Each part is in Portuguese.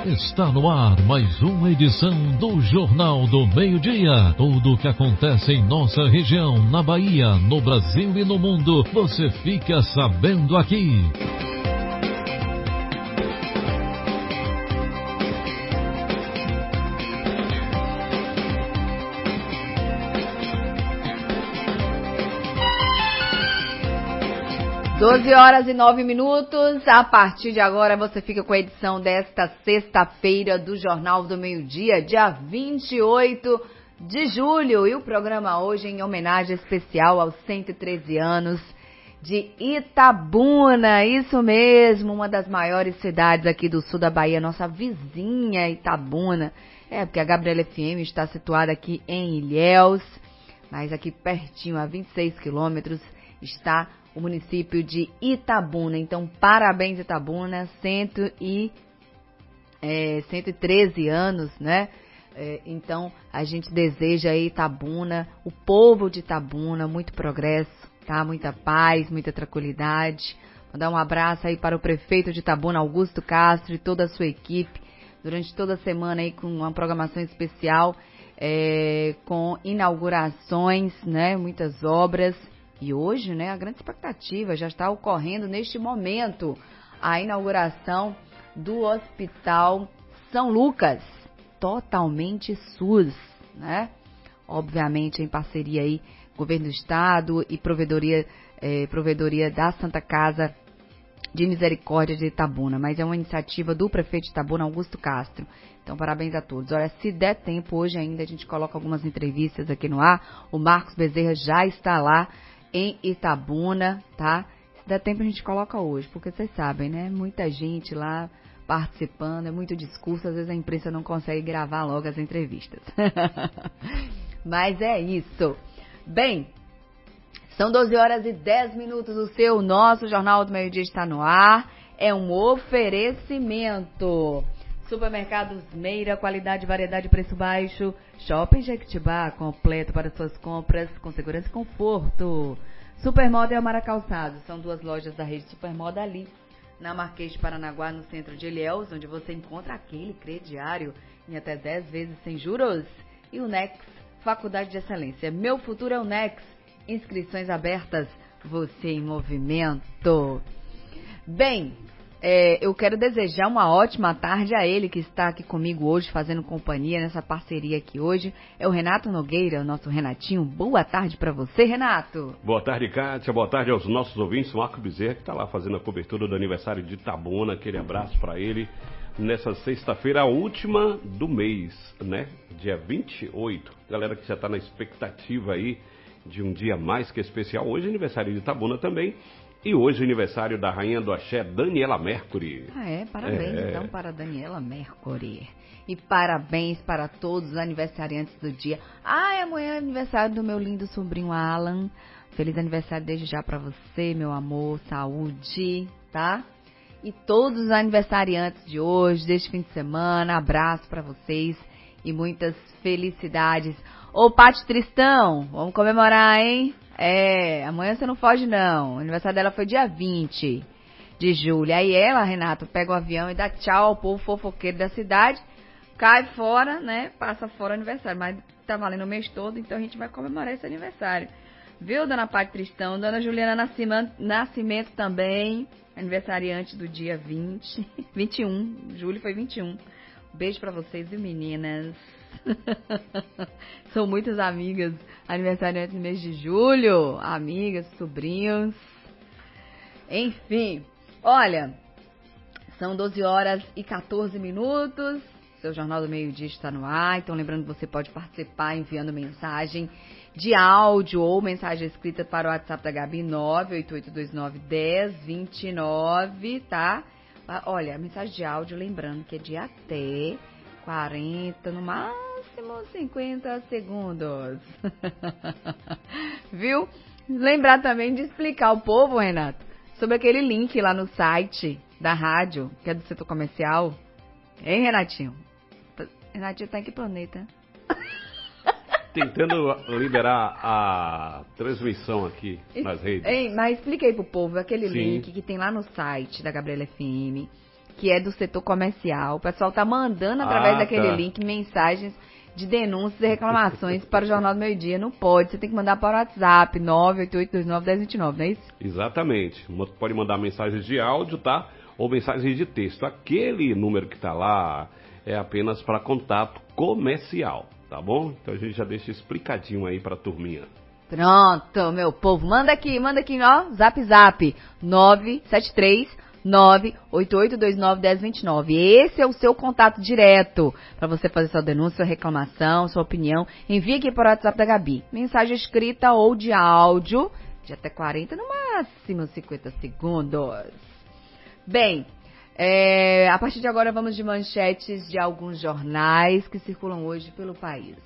Está no ar mais uma edição do Jornal do Meio-Dia. Tudo o que acontece em nossa região, na Bahia, no Brasil e no mundo, você fica sabendo aqui. 12h09. A partir de agora você fica com a edição desta sexta-feira do Jornal do Meio-Dia, dia 28 de julho. E o programa hoje em homenagem especial aos 113 anos de Itabuna. Isso mesmo, uma das maiores cidades aqui do sul da Bahia, nossa vizinha Itabuna. Porque a Gabriela FM está situada aqui em Ilhéus, mas aqui pertinho, a 26 quilômetros, está o município de Itabuna. Então, parabéns, Itabuna, 113 anos, né? Então, a gente deseja a Itabuna, o povo de Itabuna, muito progresso, tá? Muita paz, muita tranquilidade. Vou dar um abraço aí para o prefeito de Itabuna, Augusto Castro, e toda a sua equipe, durante toda a semana aí com uma programação especial, com inaugurações, né? Muitas obras. E hoje, né, a grande expectativa já está ocorrendo neste momento, a inauguração do Hospital São Lucas, totalmente SUS, né? Obviamente em parceria aí, Governo do Estado e provedoria da Santa Casa de Misericórdia de Itabuna, mas é uma iniciativa do prefeito de Itabuna, Augusto Castro. Então, parabéns a todos. Olha, se der tempo, hoje ainda a gente coloca algumas entrevistas aqui no ar. O Marcos Bezerra já está lá em Itabuna, tá? Se der tempo a gente coloca hoje, porque vocês sabem, né? Muita gente lá participando, é muito discurso, às vezes a imprensa não consegue gravar logo as entrevistas. Mas é isso. Bem, são 12h10, nosso Jornal do Meio-Dia está no ar. É um oferecimento. Supermercados Meira, qualidade, variedade, preço baixo. Shopping Jequitibá, completo para suas compras, com segurança e conforto. Supermoda e Amara Calçados, são duas lojas da rede Supermoda ali, na Marquês de Paranaguá, no centro de Ilhéus, onde você encontra aquele crediário em até 10 vezes sem juros. E o Nex, Faculdade de Excelência. Meu futuro é o Nex. Inscrições abertas, você em movimento. Bem, eu quero desejar uma ótima tarde a ele que está aqui comigo hoje, fazendo companhia nessa parceria aqui hoje. É o Renato Nogueira, o nosso Renatinho. Boa tarde para você, Renato. Boa tarde, Kátia. Boa tarde aos nossos ouvintes. Marco Bezerra, que está lá fazendo a cobertura do aniversário de Itabuna. Aquele abraço para ele. Nessa sexta-feira, a última do mês, né? Dia 28. Galera que já está na expectativa aí de um dia mais que especial. Hoje é aniversário de Itabuna também. E hoje é aniversário da rainha do axé, Daniela Mercury. Parabéns então para Daniela Mercury. E parabéns para todos os aniversariantes do dia. Amanhã é aniversário do meu lindo sobrinho Alan. Feliz aniversário desde já para você, meu amor, saúde, tá? E todos os aniversariantes de hoje, deste fim de semana, abraço para vocês e muitas felicidades. Ô, Pati Tristão, vamos comemorar, hein? Amanhã você não foge, não. O aniversário dela foi dia 20 de julho. Aí ela, Renato, pega o avião e dá tchau ao povo fofoqueiro da cidade, cai fora, né? Passa fora o aniversário. Mas tá valendo o mês todo, então a gente vai comemorar esse aniversário. Viu, dona Pati Tristão? Dona Juliana Nascimento também, aniversariante do dia 21. Julho foi 21. Beijo pra vocês, viu, meninas? São muitas amigas aniversariantes no mês de julho, amigas, sobrinhos, enfim. Olha, são 12h14. Seu Jornal do Meio-Dia está no ar. Então lembrando que você pode participar enviando mensagem de áudio ou mensagem escrita para o WhatsApp da Gabi 988291029, tá? Olha, mensagem de áudio, lembrando que é de até 40, no máximo 50 segundos. Viu? Lembrar também de explicar ao povo, Renato, sobre aquele link lá no site da rádio, que é do setor comercial. Hein, Renatinho? Renatinho tá em que planeta? Tentando liberar a transmissão aqui nas redes. Mas explica aí pro povo, aquele link que tem lá no site da Gabriela FM, que é do setor comercial. O pessoal tá mandando através daquele link mensagens de denúncias e reclamações para o Jornal do Meio Dia. Não pode, você tem que mandar para o WhatsApp 988291029, não é isso? Exatamente. Pode mandar mensagens de áudio, tá? Ou mensagens de texto. Aquele número que tá lá é apenas para contato comercial, tá bom? Então a gente já deixa explicadinho aí pra turminha. Pronto, meu povo. Manda aqui, ó. Zap 973-988291029. Esse é o seu contato direto para você fazer sua denúncia, sua reclamação, sua opinião. Envie aqui para o WhatsApp da Gabi. Mensagem escrita ou de áudio, de até 40, no máximo 50 segundos. Bem, a partir de agora vamos de manchetes de alguns jornais que circulam hoje pelo país.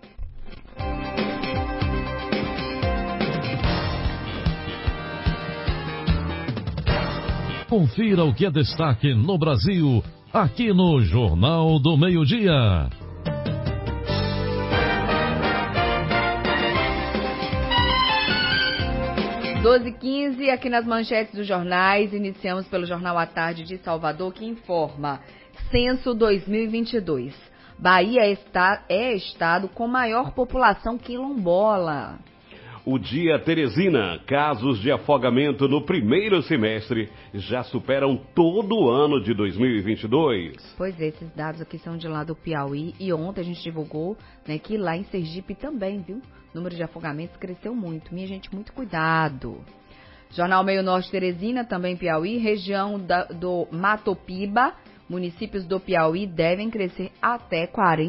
Confira o que é destaque no Brasil, aqui no Jornal do Meio-Dia. Doze h 15 aqui nas manchetes dos jornais. Iniciamos pelo Jornal à Tarde de Salvador, que informa: Censo 2022. Bahia é estado com maior população quilombola. O Dia Teresina, casos de afogamento no primeiro semestre já superam todo o ano de 2022. Pois é, esses dados aqui são de lá do Piauí e ontem a gente divulgou, né, que lá em Sergipe também, viu? O número de afogamentos cresceu muito. Minha gente, muito cuidado. Jornal Meio Norte Teresina, também Piauí, região do Matopiba, municípios do Piauí devem crescer até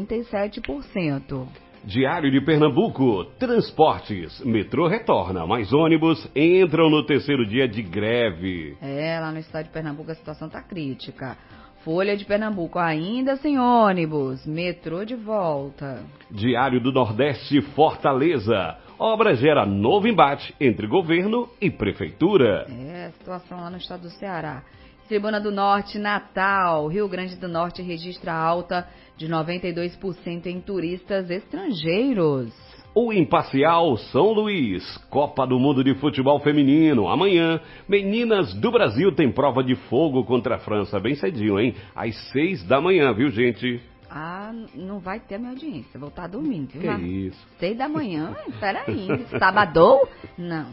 47%. Diário de Pernambuco, transportes, metrô retorna, mas ônibus entram no terceiro dia de greve. Lá no estado de Pernambuco a situação tá crítica. Folha de Pernambuco, ainda sem ônibus, metrô de volta. Diário do Nordeste, Fortaleza, obra gera novo embate entre governo e prefeitura. A situação lá no estado do Ceará. Tribuna do Norte, Natal, Rio Grande do Norte registra alta de 92% em turistas estrangeiros. O Imparcial São Luís, Copa do Mundo de Futebol Feminino. Amanhã, meninas do Brasil têm prova de fogo contra a França. Bem cedinho, hein? Às 6 da manhã, viu, gente? Não vai ter a minha audiência. Vou estar dormindo, viu? Que isso? 6 da manhã? Peraí, sábado? Não.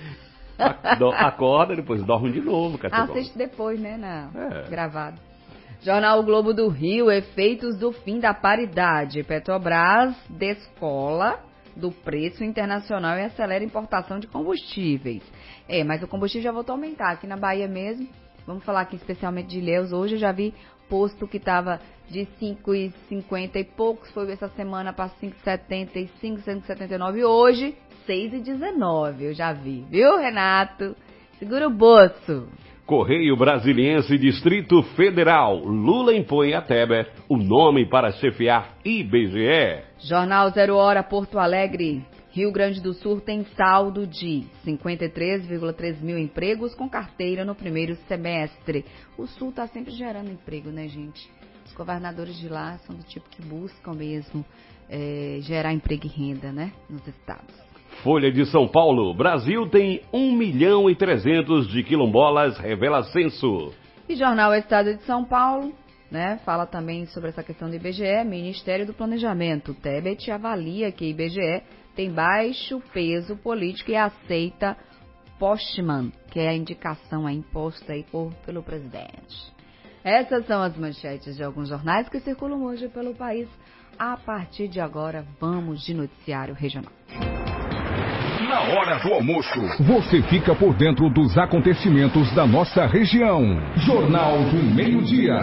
Acorda, depois dorme de novo. Assiste depois, né? Gravado. Jornal O Globo do Rio, efeitos do fim da paridade. Petrobras descola do preço internacional e acelera a importação de combustíveis. Mas o combustível já voltou a aumentar. Aqui na Bahia mesmo, vamos falar aqui especialmente de Ilhéus. Hoje eu já vi posto que estava de 5,50 e poucos, foi essa semana para 5,75, 5,79. Hoje, 6,19, eu já vi. Viu, Renato? Segura o bolso. Correio Brasiliense Distrito Federal. Lula impõe a Teber o nome para chefiar IBGE. Jornal 0 Hora, Porto Alegre. Rio Grande do Sul tem saldo de 53,3 mil empregos com carteira no primeiro semestre. O Sul está sempre gerando emprego, né, gente? Os governadores de lá são do tipo que buscam mesmo gerar emprego e renda, né, nos estados. Folha de São Paulo. Brasil tem 1.300.000 de quilombolas, revela censo. E Jornal Estado de São Paulo, né, fala também sobre essa questão do IBGE. Ministério do Planejamento. Tebet avalia que IBGE tem baixo peso político e aceita Postman, que é a indicação imposta aí pelo presidente. Essas são as manchetes de alguns jornais que circulam hoje pelo país. A partir de agora, vamos de noticiário regional. Na hora do almoço, você fica por dentro dos acontecimentos da nossa região. Jornal do Meio-Dia.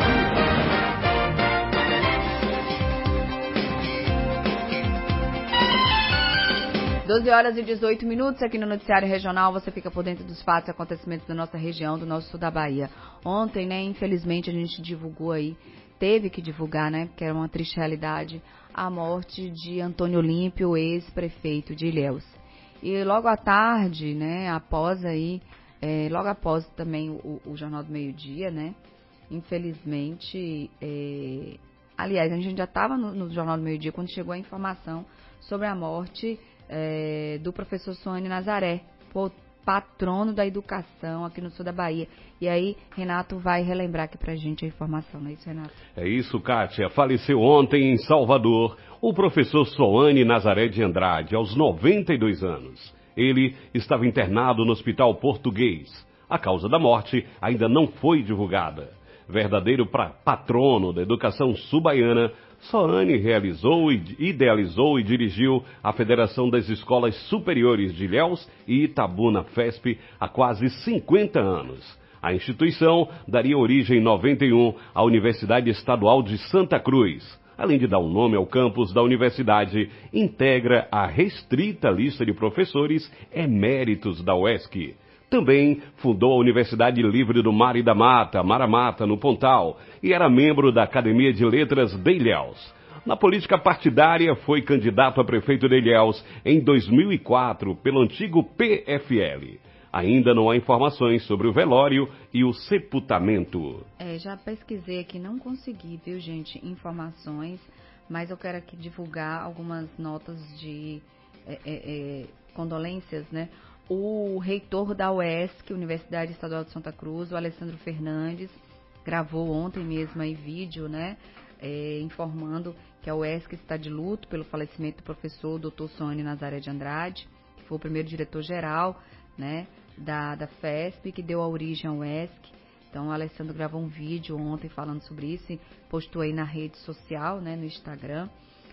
12h18 aqui no Noticiário Regional. Você fica por dentro dos fatos e acontecimentos da nossa região, do nosso sul da Bahia. Ontem, né, infelizmente, a gente divulgou aí, teve que divulgar, né, porque era uma triste realidade, a morte de Antônio Olímpio, ex-prefeito de Ilhéus. E logo à tarde, né, logo após também o Jornal do Meio-Dia, né, infelizmente, aliás, a gente já estava no Jornal do Meio-Dia quando chegou a informação sobre a morte do professor Sônia Nazaré, patrono da educação aqui no sul da Bahia. E aí, Renato vai relembrar aqui pra gente a informação, não é isso, Renato? É isso, Kátia. Faleceu ontem em Salvador o professor Soane Nazaré de Andrade, aos 92 anos. Ele estava internado no Hospital Português. A causa da morte ainda não foi divulgada. Verdadeiro patrono da educação sul-baiana, Soane idealizou e dirigiu a Federação das Escolas Superiores de Ilhéus e Itabuna, FESP, há quase 50 anos. A instituição daria origem em 91 à Universidade Estadual de Santa Cruz. Além de dar um nome ao campus da universidade, integra a restrita lista de professores eméritos da UESC. Também fundou a Universidade Livre do Mar e da Mata, Mara Mata, no Pontal, e era membro da Academia de Letras de Ilhéus. Na política partidária, foi candidato a prefeito de Ilhéus em 2004 pelo antigo PFL. Ainda não há informações sobre o velório e o sepultamento. Já pesquisei aqui, não consegui, viu, gente, informações, mas eu quero aqui divulgar algumas notas de condolências, né? O reitor da UESC, Universidade Estadual de Santa Cruz, o Alessandro Fernandes, gravou ontem mesmo aí vídeo, né, informando que a UESC está de luto pelo falecimento do professor Dr. Soane Nazaré de Andrade, que foi o primeiro diretor-geral, né, da FESP, que deu a origem à UESC. Então, o Alessandro gravou um vídeo ontem falando sobre isso e postou aí na rede social, né, no Instagram.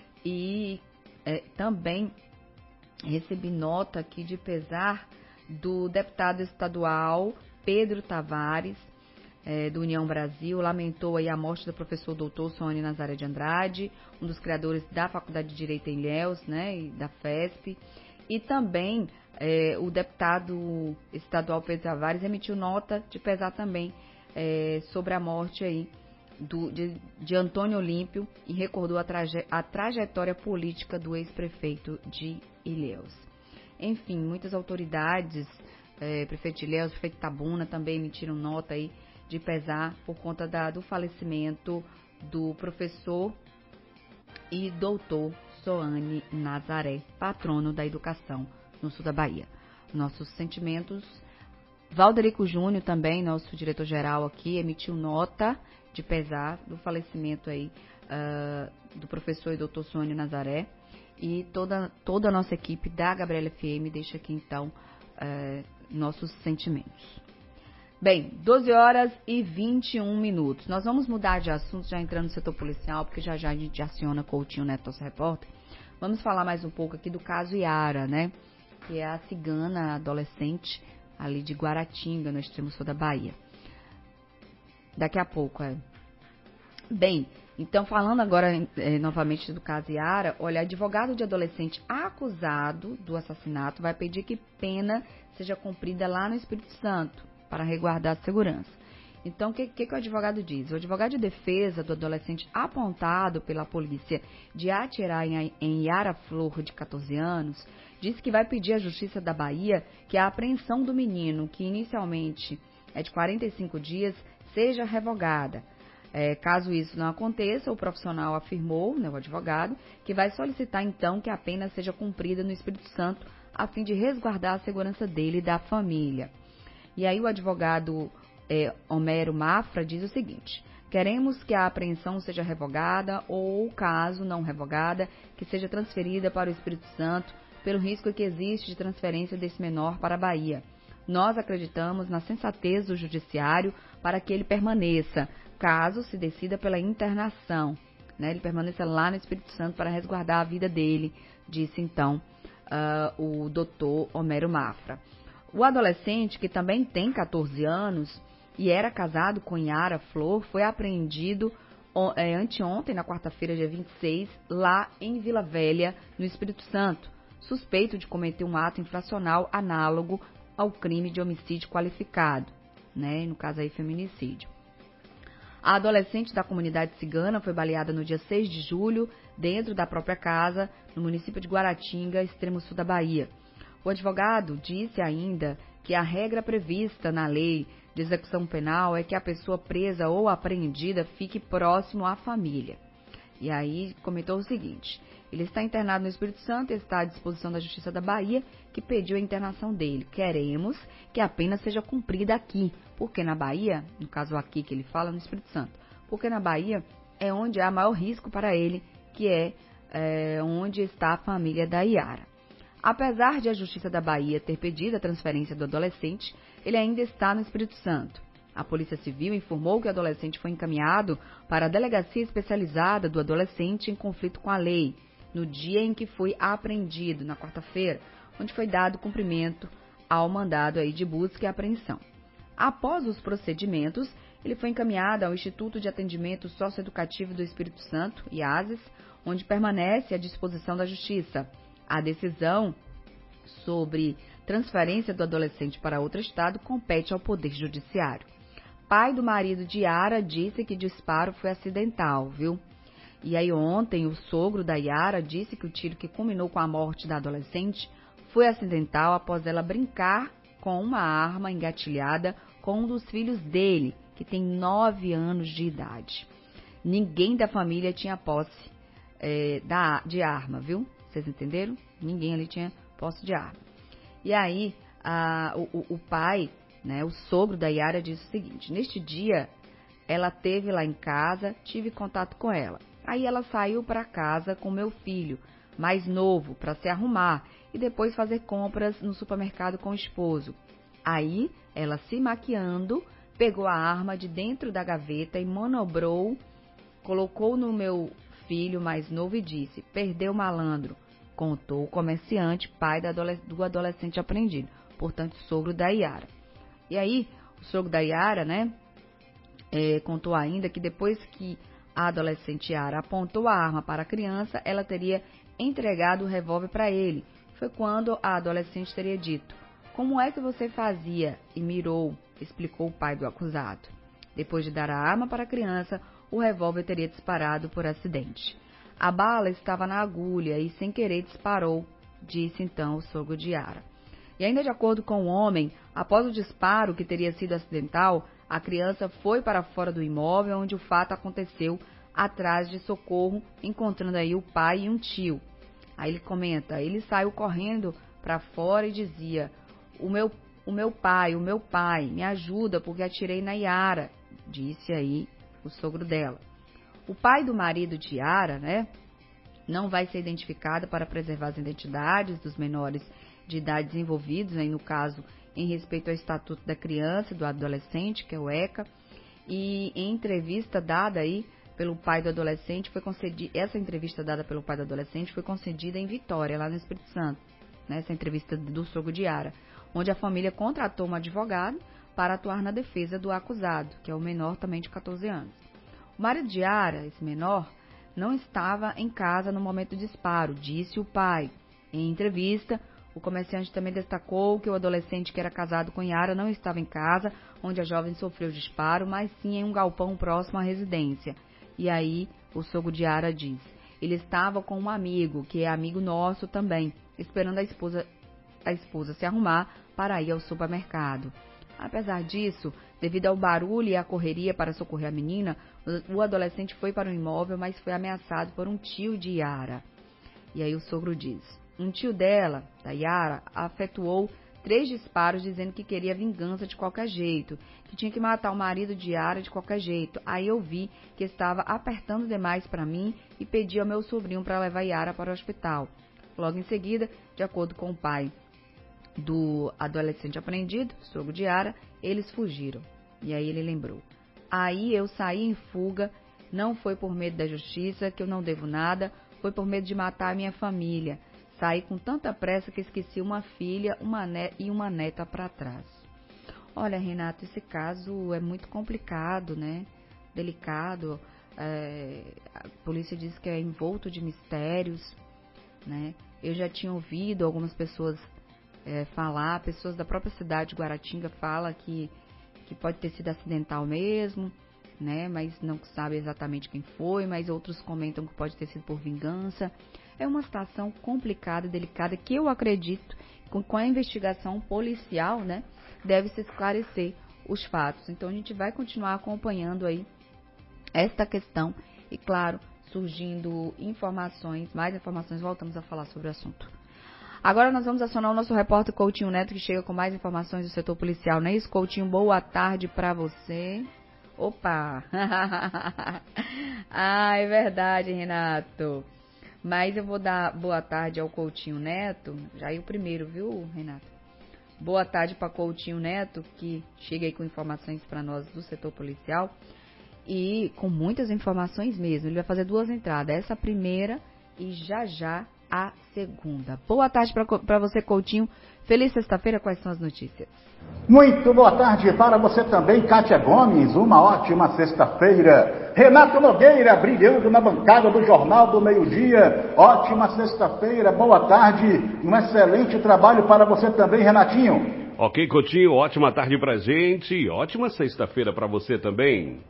E também recebi nota aqui de pesar do deputado estadual Pedro Tavares, do União Brasil, lamentou aí a morte do professor doutor Soane Nazaré de Andrade, um dos criadores da Faculdade de Direito em Ilhéus, né, e da FESP. E também o deputado estadual Pedro Tavares emitiu nota de pesar também sobre a morte aí de Antônio Olímpio e recordou a trajetória política do ex-prefeito de Ilhéus. Enfim, muitas autoridades, prefeito de Ilhéus, prefeito de Itabuna, também emitiram nota aí de pesar por conta do falecimento do professor e doutor Soane Nazaré, patrono da educação no sul da Bahia. Nossos sentimentos. Valderico Júnior também, nosso diretor-geral aqui, emitiu nota de pesar do falecimento aí do professor e doutor Soane Nazaré. E toda a nossa equipe da Gabriela FM deixa aqui, então, nossos sentimentos. Bem, 12 horas e 21 minutos. Nós vamos mudar de assunto, já entrando no setor policial, porque já a gente aciona Coutinho Neto, nosso repórter. Vamos falar mais um pouco aqui do caso Yara, né? Que é a cigana adolescente ali de Guaratinga, no extremo sul da Bahia. Daqui a pouco, Bem, então falando agora novamente do caso Yara, olha, advogado de adolescente acusado do assassinato vai pedir que pena seja cumprida lá no Espírito Santo, para resguardar a segurança. Então, o que o advogado diz? O advogado de defesa do adolescente apontado pela polícia de atirar em Yara Flor, de 14 anos, disse que vai pedir à Justiça da Bahia que a apreensão do menino, que inicialmente é de 45 dias, seja revogada. Caso isso não aconteça, o profissional afirmou, né, o advogado, que vai solicitar então que a pena seja cumprida no Espírito Santo, a fim de resguardar a segurança dele e da família. E aí o advogado Homero Mafra diz o seguinte: queremos que a apreensão seja revogada ou, caso não revogada, que seja transferida para o Espírito Santo pelo risco que existe de transferência desse menor para a Bahia. Nós acreditamos na sensatez do judiciário para que ele permaneça, caso se decida pela internação, né? Ele permaneça lá no Espírito Santo para resguardar a vida dele, disse então o doutor Homero Mafra. O adolescente, que também tem 14 anos e era casado com Yara Flor, foi apreendido anteontem, na quarta-feira, dia 26, lá em Vila Velha, no Espírito Santo, suspeito de cometer um ato infracional análogo ao crime de homicídio qualificado, né? No caso aí, feminicídio. A adolescente da comunidade cigana foi baleada no dia 6 de julho, dentro da própria casa, no município de Guaratinga, extremo sul da Bahia. O advogado disse ainda que a regra prevista na lei de execução penal é que a pessoa presa ou apreendida fique próximo à família. E aí comentou o seguinte: ele está internado no Espírito Santo e está à disposição da Justiça da Bahia, que pediu a internação dele. Queremos que a pena seja cumprida aqui, porque na Bahia, no caso aqui que ele fala, no Espírito Santo, porque na Bahia é onde há maior risco para ele, que é onde está a família da Yara. Apesar de a Justiça da Bahia ter pedido a transferência do adolescente, ele ainda está no Espírito Santo. A Polícia Civil informou que o adolescente foi encaminhado para a Delegacia Especializada do Adolescente em Conflito com a Lei, no dia em que foi apreendido, na quarta-feira, onde foi dado cumprimento ao mandado aí de busca e apreensão. Após os procedimentos, ele foi encaminhado ao Instituto de Atendimento Socioeducativo do Espírito Santo, IASES, onde permanece à disposição da Justiça. A decisão sobre transferência do adolescente para outro estado compete ao Poder Judiciário. Pai do marido de Yara disse que o disparo foi acidental, viu? E aí ontem o sogro da Yara disse que o tiro que culminou com a morte da adolescente foi acidental após ela brincar com uma arma engatilhada com um dos filhos dele, que tem 9 anos de idade. Ninguém da família tinha posse de arma, viu? Vocês entenderam? Ninguém ali tinha posse de arma. E aí o pai, né, o sogro da Yara, disse o seguinte: neste dia ela esteve lá em casa, tive contato com ela. Aí ela saiu para casa com meu filho mais novo para se arrumar e depois fazer compras no supermercado com o esposo. Aí ela, se maquiando, pegou a arma de dentro da gaveta e manobrou, colocou no meu filho mais novo e disse: perdeu o malandro, contou o comerciante, pai do adolescente apreendido, portanto sogro da Yara. E aí o sogro da Yara, né, contou ainda que depois que a adolescente Yara apontou a arma para a criança, ela teria entregado o revólver para ele. Foi quando a adolescente teria dito: como é que você fazia? E mirou, explicou o pai do acusado. Depois de dar a arma para a criança, o revólver teria disparado por acidente. A bala estava na agulha e sem querer disparou, disse então o sogro de Yara. E ainda de acordo com o homem, após o disparo, que teria sido acidental, a criança foi para fora do imóvel onde o fato aconteceu, atrás de Socorro, encontrando aí o pai e um tio. Aí ele comenta: ele saiu correndo para fora e dizia: o meu pai, me ajuda porque atirei na Yara, disse aí o sogro dela. O pai do marido de Yara, né, não vai ser identificado para preservar as identidades dos menores de idade envolvidos, aí no caso, em respeito ao Estatuto da Criança e do Adolescente, que é o ECA, e em entrevista dada aí pelo pai do adolescente, essa entrevista dada pelo pai do adolescente foi concedida em Vitória, lá no Espírito Santo, né, essa entrevista do sogro de Yara, onde a família contratou um advogado para atuar na defesa do acusado, que é o menor também de 14 anos. O marido de Yara, esse menor, não estava em casa no momento do disparo, disse o pai. Em entrevista, o comerciante também destacou que o adolescente que era casado com Yara não estava em casa, onde a jovem sofreu o disparo, mas sim em um galpão próximo à residência. E aí, o sogro de Yara diz: ele estava com um amigo, que é amigo nosso também, esperando a esposa se arrumar para ir ao supermercado. Apesar disso, devido ao barulho e à correria para socorrer a menina, o adolescente foi para o imóvel, mas foi ameaçado por um tio de Yara. E aí o sogro diz: um tio dela, da Yara, efetuou 3 disparos dizendo que queria vingança de qualquer jeito, que tinha que matar o marido de Yara de qualquer jeito. Aí eu vi que estava apertando demais para mim e pedi ao meu sobrinho para levar Yara para o hospital. Logo em seguida, de acordo com o pai do adolescente apreendido, sogro de Yara, eles fugiram. E aí ele lembrou: aí eu saí em fuga, não foi por medo da justiça, que eu não devo nada, foi por medo de matar a minha família. Saí com tanta pressa que esqueci uma filha e uma neta para trás. Olha, Renato, esse caso é muito complicado, né? Delicado. A polícia diz que é envolto de mistérios, né? Eu já tinha ouvido algumas pessoas falar, pessoas da própria cidade de Guaratinga falam que pode ter sido acidental mesmo, né? Mas não sabe exatamente quem foi, mas outros comentam que pode ter sido por vingança. É uma situação complicada e delicada que eu acredito que com a investigação policial, né, deve se esclarecer os fatos. Então a gente vai continuar acompanhando aí esta questão e, claro, surgindo informações, mais informações, voltamos a falar sobre o assunto. Agora nós vamos acionar o nosso repórter Coutinho Neto, que chega com mais informações do setor policial, não é isso, Coutinho? Boa tarde para você. Opa! É verdade, Renato. Mas eu vou dar boa tarde ao Coutinho Neto, já o primeiro, viu, Renato? Boa tarde para Coutinho Neto, que chega aí com informações para nós do setor policial e com muitas informações mesmo. Ele vai fazer 2 entradas, essa primeira e já a segunda. Boa tarde para você, Coutinho. Feliz sexta-feira, quais são as notícias? Muito boa tarde para você também, Kátia Gomes. Uma ótima sexta-feira. Renato Nogueira, brilhando na bancada do Jornal do Meio-Dia. Ótima sexta-feira, boa tarde. Um excelente trabalho para você também, Renatinho. Ok, Coutinho, ótima tarde pra gente e ótima sexta-feira para você também.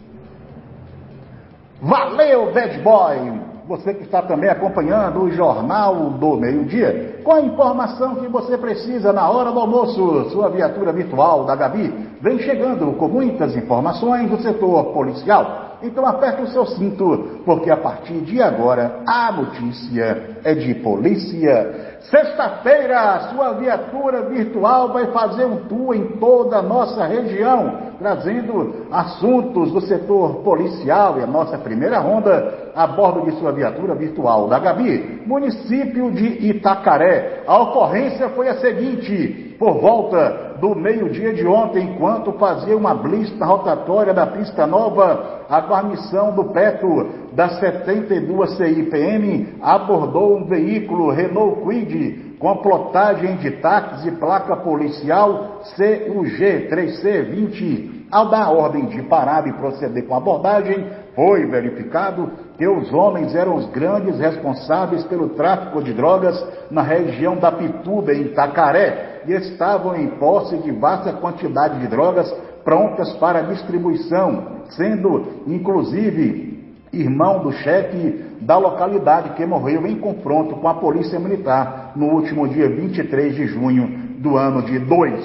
Valeu, Bad Boy! Você que está também acompanhando o Jornal do Meio-Dia, com a informação que você precisa na hora do almoço. Sua viatura virtual da Gabi vem chegando com muitas informações do setor policial. Então aperte o seu cinto, porque a partir de agora a notícia é de polícia. Sexta-feira, sua viatura virtual vai fazer um tour em toda a nossa região, trazendo assuntos do setor policial e a nossa primeira ronda a bordo de sua viatura virtual da Gabi, município de Itacaré. A ocorrência foi a seguinte: por volta do meio-dia de ontem, enquanto fazia uma blitz na rotatória da Pista Nova, a guarnição do Petro da 72 CIPM abordou um veículo Renault Kwid com plotagem de táxi e placa policial CUG 3C20. Ao dar a ordem de parar e proceder com a abordagem, foi verificado que os homens eram os grandes responsáveis pelo tráfico de drogas na região da Pituba, em Itacaré, e estavam em posse de vasta quantidade de drogas prontas para distribuição, sendo, inclusive, irmão do chefe da localidade que morreu em confronto com a Polícia Militar no último dia 23 de junho do ano de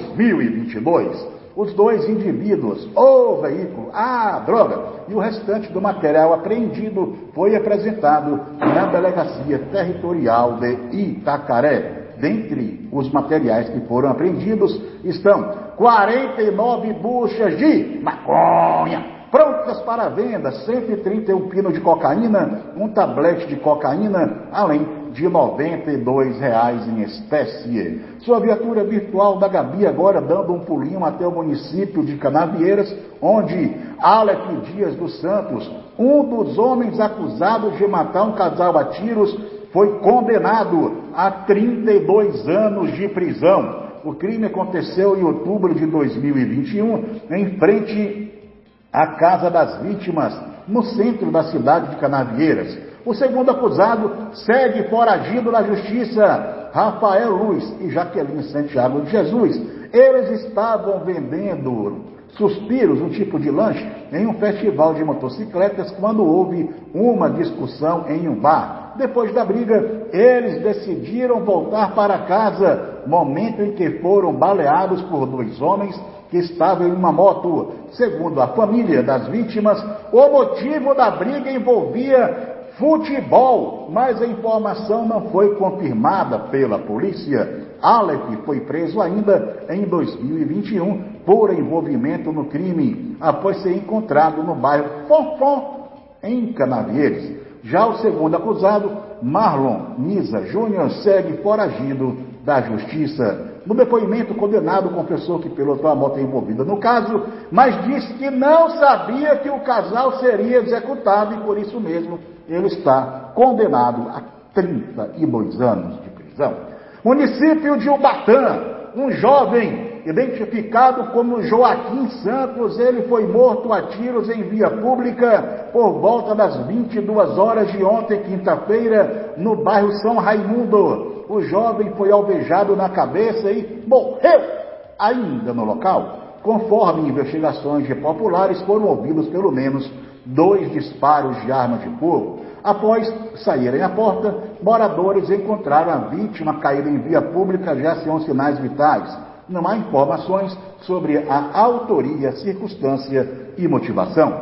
2022. Os 2 indivíduos, o veículo, a droga e o restante do material apreendido foi apresentado na Delegacia Territorial de Itacaré. Dentre os materiais que foram apreendidos estão 49 buchas de maconha prontas para venda, 131 pinos de cocaína, um tablete de cocaína, além de R$ 92 em espécie. Sua viatura virtual da Gabi agora dando um pulinho até o município de Canavieiras, onde Aleph Dias dos Santos, um dos homens acusados de matar um casal a tiros, foi condenado a 32 anos de prisão. O crime aconteceu em outubro de 2021, em frente à Casa das Vítimas, no centro da cidade de Canavieiras. O segundo acusado segue foragido na justiça, Rafael Luiz e Jaqueline Santiago de Jesus. Eles estavam vendendo suspiros, um tipo de lanche, em um festival de motocicletas quando houve uma discussão em um bar. Depois da briga, eles decidiram voltar para casa, momento em que foram baleados por 2 homens que estavam em uma moto. Segundo a família das vítimas, o motivo da briga envolvia futebol, mas a informação não foi confirmada pela polícia. Aleph foi preso ainda em 2021 por envolvimento no crime, após ser encontrado no bairro Fonfon, em Canavieiras. Já o segundo acusado, Marlon Nisa Júnior, segue foragido da justiça. No depoimento, o condenado confessou que pilotou a moto envolvida no caso, mas disse que não sabia que o casal seria executado e por isso mesmo ele está condenado a 32 anos de prisão. Município de Ubatã, um jovem identificado como Joaquim Santos, ele foi morto a tiros em via pública por volta das 22 horas de ontem, quinta-feira, no bairro São Raimundo. O jovem foi alvejado na cabeça e morreu ainda no local. Conforme investigações de populares, foram ouvidos pelo menos 2 disparos de arma de fogo. Após saírem à porta, moradores encontraram a vítima caída em via pública já sem os sinais vitais. Não há informações sobre a autoria, circunstância e motivação.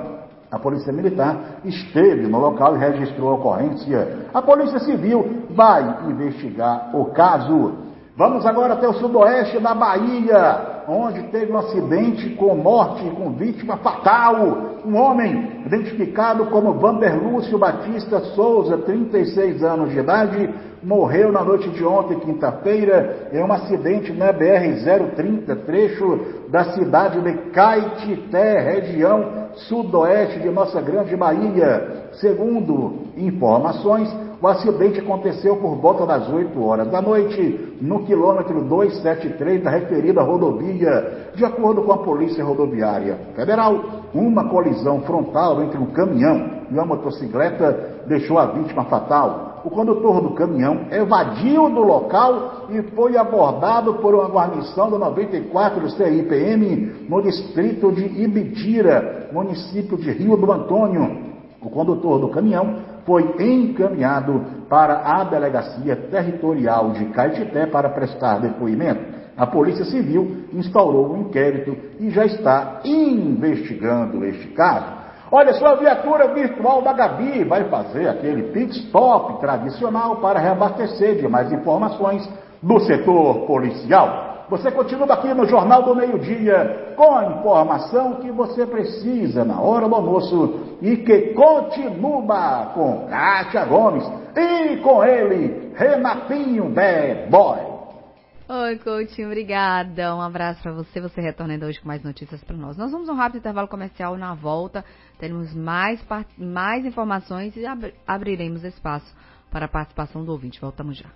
A Polícia Militar esteve no local e registrou a ocorrência. A Polícia Civil vai investigar o caso. Vamos agora até o sudoeste da Bahia, onde teve um acidente com morte e com vítima fatal. Um homem identificado como Vanderlúcio Batista Souza, 36 anos de idade, morreu na noite de ontem, quinta-feira, em um acidente na BR-030, trecho da cidade de Caetité, região sudoeste de nossa grande Bahia. Segundo informações, o acidente aconteceu por volta das 8 horas da noite, no quilômetro 273 da referida rodovia. De acordo com a Polícia Rodoviária Federal, uma colisão frontal entre um caminhão e uma motocicleta deixou a vítima fatal. O condutor do caminhão evadiu do local e foi abordado por uma guarnição do 94 CIPM no distrito de Ibitira, município de Rio do Antônio. O condutor do caminhão foi encaminhado para a Delegacia Territorial de Caetité para prestar depoimento. A Polícia Civil instaurou um inquérito e já está investigando este caso. Olha, sua viatura virtual da Gabi vai fazer aquele pit stop tradicional para reabastecer de mais informações do setor policial. Você continua aqui no Jornal do Meio-Dia com a informação que você precisa na hora do almoço e que continua com Kátia Gomes e com ele, Renatinho Bad Boy. Oi, Coutinho, obrigada. Um abraço para você. Você retornando hoje com mais notícias para nós. Nós vamos a um rápido intervalo comercial. Na volta teremos mais informações e abriremos espaço para a participação do ouvinte. Voltamos já.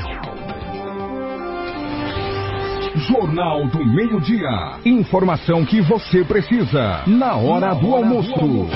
Jornal do Meio-Dia. Informação que você precisa na hora do almoço.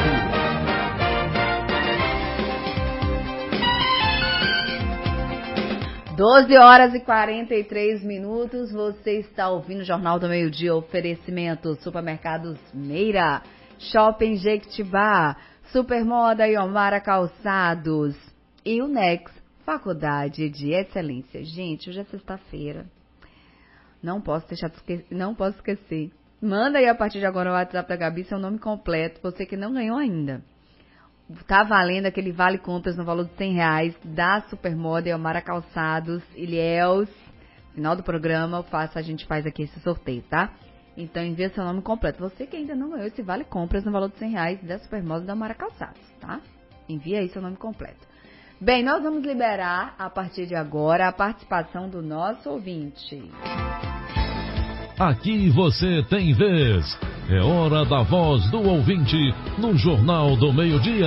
12 horas e 43 minutos, você está ouvindo o Jornal do Meio-Dia, oferecimento Supermercados Meira, Shopping Jequitibá, Supermoda e Omara Calçados e o Nex, Faculdade de Excelência. Gente, hoje é sexta-feira, não posso esquecer. Manda aí a partir de agora no WhatsApp da Gabi seu nome completo, você que não ganhou ainda. Tá valendo aquele vale compras no valor de R$100 da Supermoda e Omara Calçados, Ilhéus. Final do programa, a gente faz aqui esse sorteio, tá? Então envia seu nome completo. Você que ainda não ganhou esse vale compras no valor de R$100 da Supermoda e da Omara Calçados, tá? Envia aí seu nome completo. Bem, nós vamos liberar a partir de agora a participação do nosso ouvinte. Aqui você tem vez. É hora da voz do ouvinte no Jornal do Meio-Dia.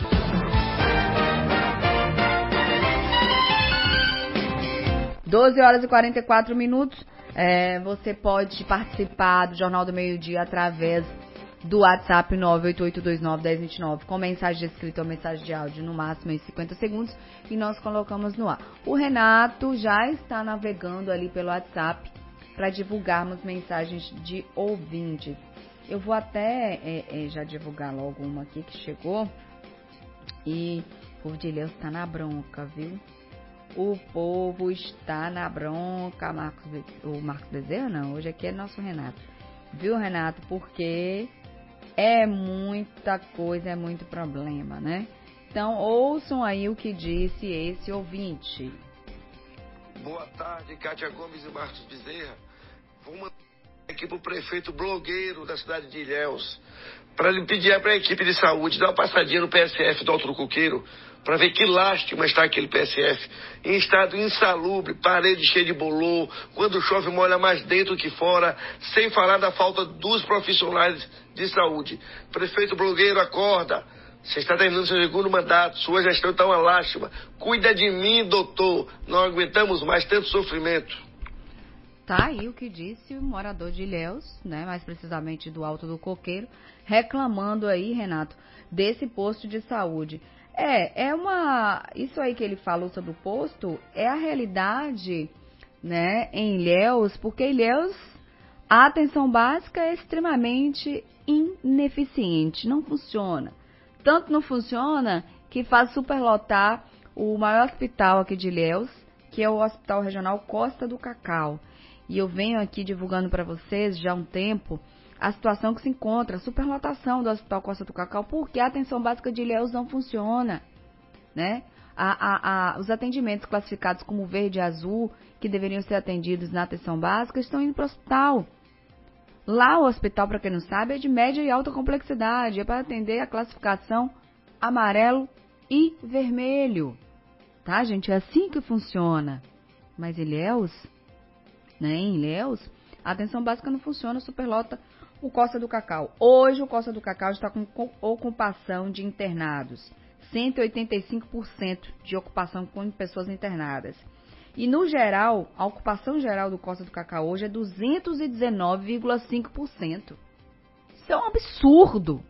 12 horas e 44 minutos. Você pode participar do Jornal do Meio-Dia através do WhatsApp 988291029 com mensagem escrita ou mensagem de áudio no máximo em 50 segundos e nós colocamos no ar. O Renato já está navegando ali pelo WhatsApp para divulgarmos mensagens de ouvintes. Eu vou até já divulgar logo uma aqui que chegou. E o povo de Ilhéus está na bronca, viu? O povo está na bronca, o Marcos Bezerra não, hoje aqui é nosso Renato. Viu, Renato? Porque é muita coisa, é muito problema, né? Então, ouçam aí o que disse esse ouvinte. Boa tarde, Kátia Gomes e Marcos Bezerra. Vou mandar aqui para o prefeito blogueiro da cidade de Ilhéus, para ele pedir para a equipe de saúde dar uma passadinha no PSF do Alto do Coqueiro, para ver que lástima está aquele PSF, em estado insalubre, parede cheia de bolor, quando chove molha mais dentro que fora, sem falar da falta dos profissionais de saúde. Prefeito blogueiro, acorda, você está terminando seu segundo mandato, sua gestão está uma lástima, cuida de mim, doutor, não aguentamos mais tanto sofrimento. Tá aí o que disse o morador de Ilhéus, né, mais precisamente do Alto do Coqueiro, reclamando aí, Renato, desse posto de saúde. Isso aí que ele falou sobre o posto é a realidade, né, em Ilhéus, porque Ilhéus, a atenção básica é extremamente ineficiente, não funciona. Tanto não funciona que faz superlotar o maior hospital aqui de Ilhéus, que é o Hospital Regional Costa do Cacau. E eu venho aqui divulgando para vocês já há um tempo a situação que se encontra, a superlotação do Hospital Costa do Cacau, porque a atenção básica de Ilhéus não funciona, né? Os atendimentos classificados como verde e azul, que deveriam ser atendidos na atenção básica, estão indo para o hospital. Lá o hospital, para quem não sabe, é de média e alta complexidade, é para atender a classificação amarelo e vermelho. Tá, gente? É assim que funciona. Mas Ilhéus, né? Em Ilhéus, a atenção básica não funciona, superlota o Costa do Cacau. Hoje o Costa do Cacau está com ocupação de internados. 185% de ocupação com pessoas internadas. E no geral, a ocupação geral do Costa do Cacau hoje é 219,5%. Isso é um absurdo.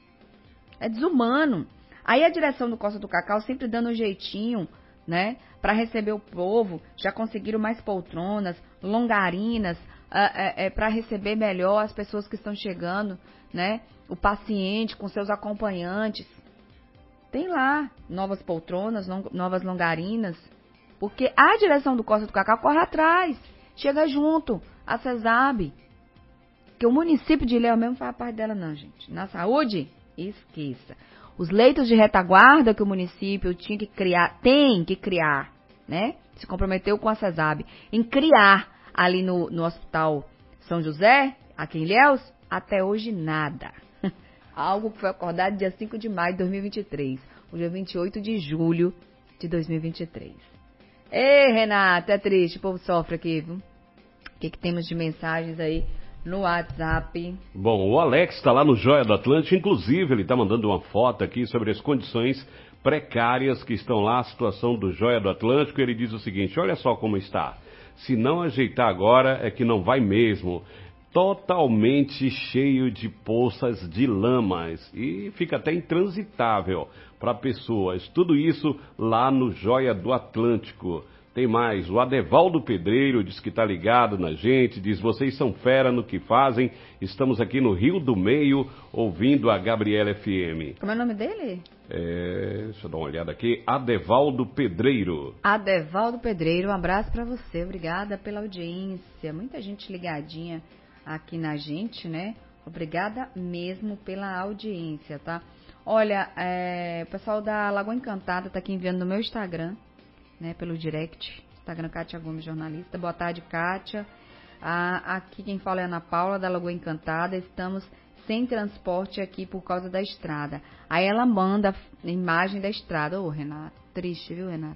É desumano. Aí a direção do Costa do Cacau sempre dando um jeitinho, né, para receber o povo, já conseguiram mais poltronas, longarinas, para receber melhor as pessoas que estão chegando, né, o paciente com seus acompanhantes. Tem lá novas poltronas, novas longarinas, porque a direção do Costa do Cacau corre atrás, chega junto, a CESAB, que o município de Ilhéus mesmo faz parte dela não, gente. Na saúde, esqueça. Os leitos de retaguarda que o município tem que criar, né? Se comprometeu com a CESAB em criar ali no Hospital São José, aqui em Ilhéus, até hoje nada. Algo que foi acordado dia 5 de maio de 2023, o dia 28 de julho de 2023. Ei, Renata, é triste, o povo sofre aqui, viu? O que temos de mensagens aí no WhatsApp? Bom, o Alex está lá no Joia do Atlântico, inclusive ele está mandando uma foto aqui sobre as condições precárias que estão lá, a situação do Joia do Atlântico. Ele diz o seguinte: olha só como está, se não ajeitar agora é que não vai mesmo. Totalmente cheio de poças de lamas e fica até intransitável para pessoas. Tudo isso lá no Joia do Atlântico. Tem mais, o Adevaldo Pedreiro diz que está ligado na gente, diz: vocês são fera no que fazem, estamos aqui no Rio do Meio ouvindo a Gabriela FM. Como é o nome dele? Deixa eu dar uma olhada aqui, Adevaldo Pedreiro. Adevaldo Pedreiro, um abraço para você, obrigada pela audiência, muita gente ligadinha aqui na gente, né? Obrigada mesmo pela audiência, tá? Olha, o pessoal da Lagoa Encantada tá aqui enviando no meu Instagram, né? Pelo direct, Instagram Kátia Gomes, jornalista. Boa tarde, Kátia. Aqui quem fala é Ana Paula, da Lagoa Encantada. Estamos sem transporte aqui por causa da estrada. Aí ela manda a imagem da estrada. Ô, Renata, triste, viu, Renata?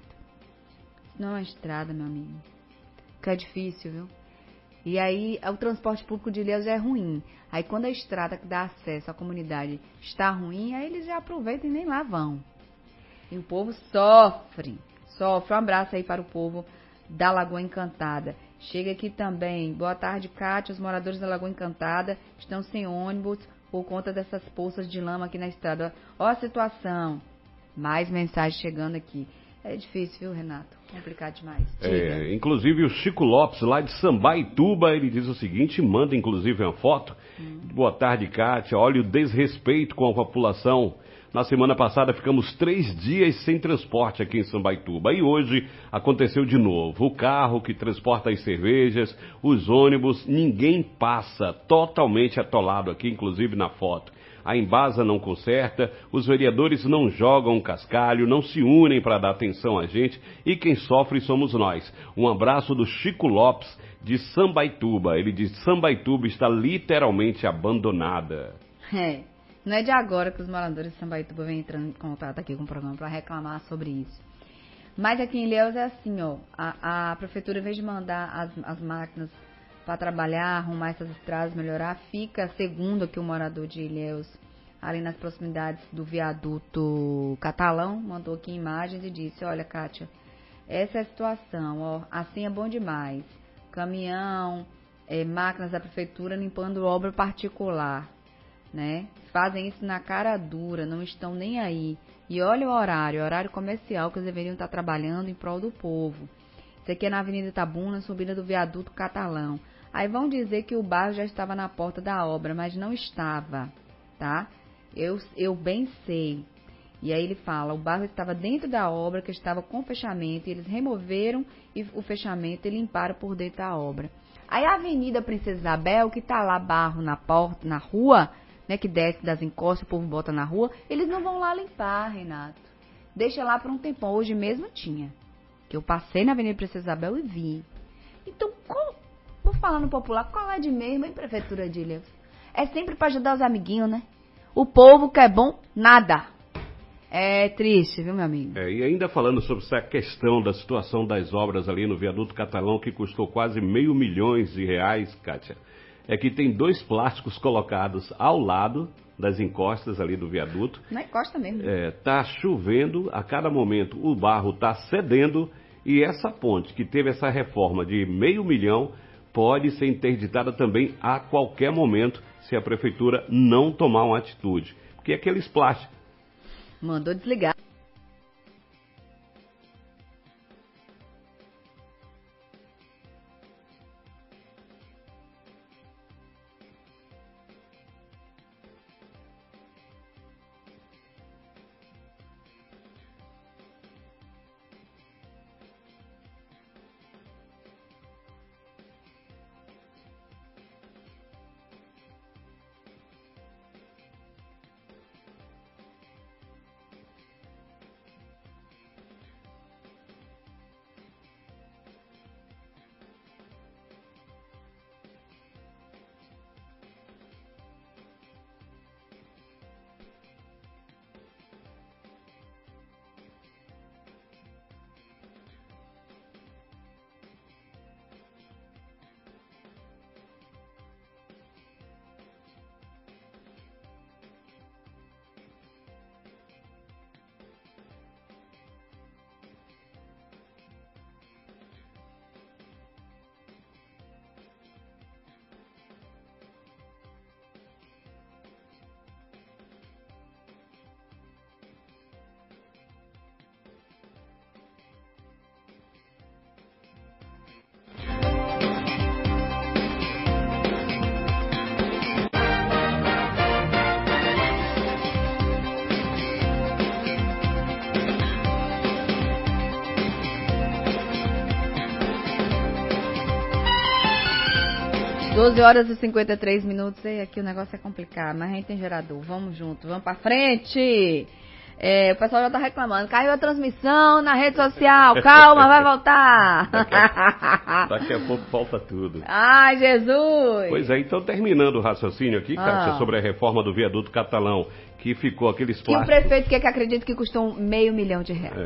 Isso não é uma estrada, meu amigo. Fica difícil, viu? E aí, o transporte público de Ilhéus é ruim. Aí, quando a estrada que dá acesso à comunidade está ruim, aí eles já aproveitam e nem lá vão. E o povo sofre. Um abraço aí para o povo da Lagoa Encantada. Chega aqui também. Boa tarde, Kátia. Os moradores da Lagoa Encantada estão sem ônibus por conta dessas poças de lama aqui na estrada. Ó a situação. Mais mensagem chegando aqui. É difícil, viu, Renato? Complicado demais. Inclusive o Chico Lopes, lá de Sambaituba, ele diz o seguinte, manda inclusive uma foto. Boa tarde, Kátia. Olha o desrespeito com a população. Na semana passada ficamos 3 dias sem transporte aqui em Sambaituba. E hoje aconteceu de novo. O carro que transporta as cervejas, os ônibus, ninguém passa. Totalmente atolado aqui, inclusive na foto. A Embasa não conserta, os vereadores não jogam cascalho, não se unem para dar atenção a gente e quem sofre somos nós. Um abraço do Chico Lopes de Sambaituba. Ele diz: Sambaituba está literalmente abandonada. Não é de agora que os moradores de Sambaituba vêm entrando em contato aqui com o programa para reclamar sobre isso. Mas aqui em Ilhéus é assim, ó, a prefeitura, em vez de mandar as máquinas para trabalhar, arrumar essas estradas, melhorar, fica, segundo aqui o morador de Ilhéus, ali nas proximidades do viaduto Catalão, mandou aqui imagens e disse: olha, Kátia, essa é a situação, ó, assim é bom demais. Caminhão, máquinas da prefeitura limpando obra particular, né? Fazem isso na cara dura, não estão nem aí. E olha o horário comercial que eles deveriam estar trabalhando em prol do povo. Isso aqui é na Avenida Itabuna, subida do viaduto Catalão. Aí vão dizer que o bairro já estava na porta da obra, mas não estava, tá? Eu bem sei. E aí ele fala, o bairro estava dentro da obra, que estava com fechamento, e eles removeram o fechamento e limparam por dentro da obra. Aí a Avenida Princesa Isabel, que tá lá barro na porta, na rua, né, que desce das encostas, o povo bota na rua, eles não vão lá limpar, Renato. Deixa lá por um tempão. Hoje mesmo tinha. Que eu passei na Avenida Princesa Isabel e vi. Então, vou falar no popular, qual é de mesmo, hein, Prefeitura de Ilhéus? É sempre pra ajudar os amiguinhos, né? O povo que é bom, nada. É triste, viu, meu amigo? E ainda falando sobre essa questão da situação das obras ali no viaduto Catalão, que custou quase R$500 milhões, Kátia, é que tem 2 plásticos colocados ao lado das encostas ali do viaduto. Na encosta mesmo. Tá chovendo, a cada momento o barro tá cedendo e essa ponte que teve essa reforma de R$500 milhões pode ser interditada também a qualquer momento se a prefeitura não tomar uma atitude. Porque aqueles plásticos... Mandou desligar. Doze horas e 53 minutos. E aqui o negócio é complicado, mas a gente tem gerador. Vamos junto, vamos pra frente. O pessoal já tá reclamando. Caiu a transmissão na rede social. Calma, vai voltar. Daqui a pouco volta tudo. Ai, Jesus. Pois é, então terminando o raciocínio aqui, Kátia, sobre a reforma do viaduto Catalão, que ficou aqueles plásticos... E o prefeito que acredita que custou R$500 milhões.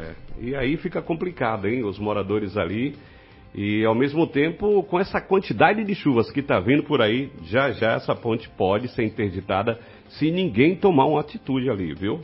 E aí fica complicado, hein? Os moradores ali... E, ao mesmo tempo, com essa quantidade de chuvas que está vindo por aí, já essa ponte pode ser interditada se ninguém tomar uma atitude ali, viu?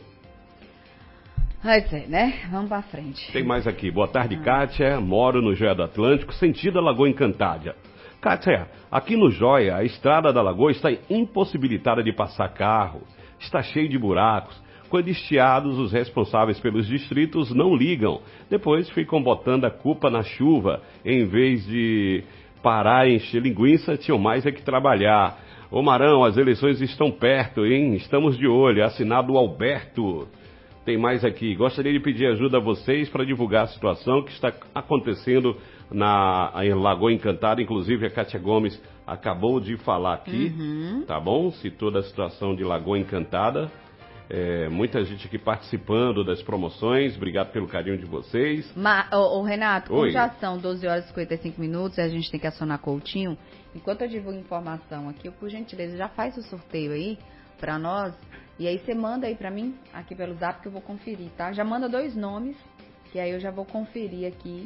Vai ser, né? Vamos pra frente. Tem mais aqui. Boa tarde, Kátia. Moro no Joia do Atlântico, sentido a Lagoa Encantada. Kátia, aqui no Joia, a estrada da Lagoa está impossibilitada de passar carro. Está cheio de buracos. Quando estiados, os responsáveis pelos distritos não ligam. Depois ficam botando a culpa na chuva. Em vez de parar e encher linguiça, tinham mais é que trabalhar. Ô Marão, as eleições estão perto, hein? Estamos de olho. Assinado Alberto. Tem mais aqui. Gostaria de pedir ajuda a vocês para divulgar a situação que está acontecendo em Lagoa Encantada. Inclusive, a Kátia Gomes acabou de falar aqui, tá bom? Citou da situação de Lagoa Encantada. Muita gente aqui participando das promoções. Obrigado pelo carinho de vocês. Renato, como já são 12 horas e 55 minutos, a gente tem que acionar Coutinho. Enquanto eu divulgo informação aqui, por gentileza, já faz o sorteio aí pra nós. E aí você manda aí pra mim, aqui pelo Zap, que eu vou conferir, tá? Já manda 2 nomes, que aí eu já vou conferir aqui.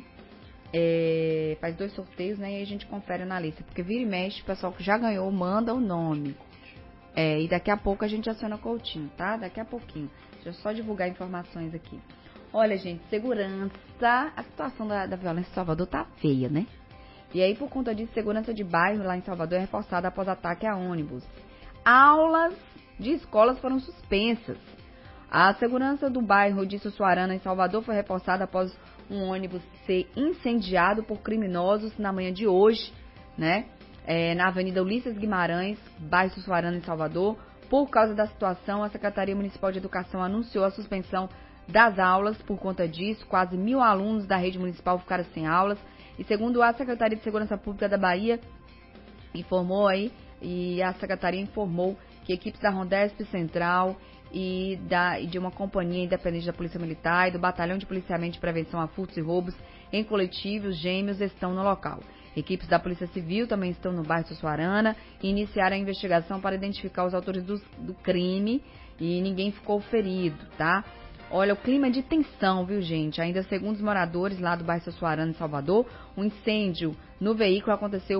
Faz 2 sorteios, né? E aí a gente confere na lista. Porque vira e mexe, o pessoal que já ganhou, manda o nome. E daqui a pouco a gente aciona o Coutinho, tá? Daqui a pouquinho. Deixa eu só divulgar informações aqui. Olha, gente, segurança. A situação da violência em Salvador tá feia, né? E aí, por conta disso, segurança de bairro lá em Salvador é reforçada após ataque a ônibus. Aulas de escolas foram suspensas. A segurança do bairro de Sussuarana, em Salvador, foi reforçada após um ônibus ser incendiado por criminosos na manhã de hoje, né? Na Avenida Ulisses Guimarães, bairro Sussuarana, em Salvador. Por causa da situação, a Secretaria Municipal de Educação anunciou a suspensão das aulas. Por conta disso, quase 1.000 alunos da rede municipal ficaram sem aulas. E segundo a Secretaria de Segurança Pública da Bahia, informou aí, e a Secretaria informou que equipes da Rondesp Central e de uma companhia independente da Polícia Militar e do Batalhão de Policiamento de Prevenção a Furtos e Roubos em coletivos gêmeos estão no local. Equipes da Polícia Civil também estão no bairro Sussuarana e iniciaram a investigação para identificar os autores do crime e ninguém ficou ferido, tá? Olha, o clima de tensão, viu, gente? Ainda segundo os moradores lá do bairro Sussuarana, em Salvador, um incêndio no veículo aconteceu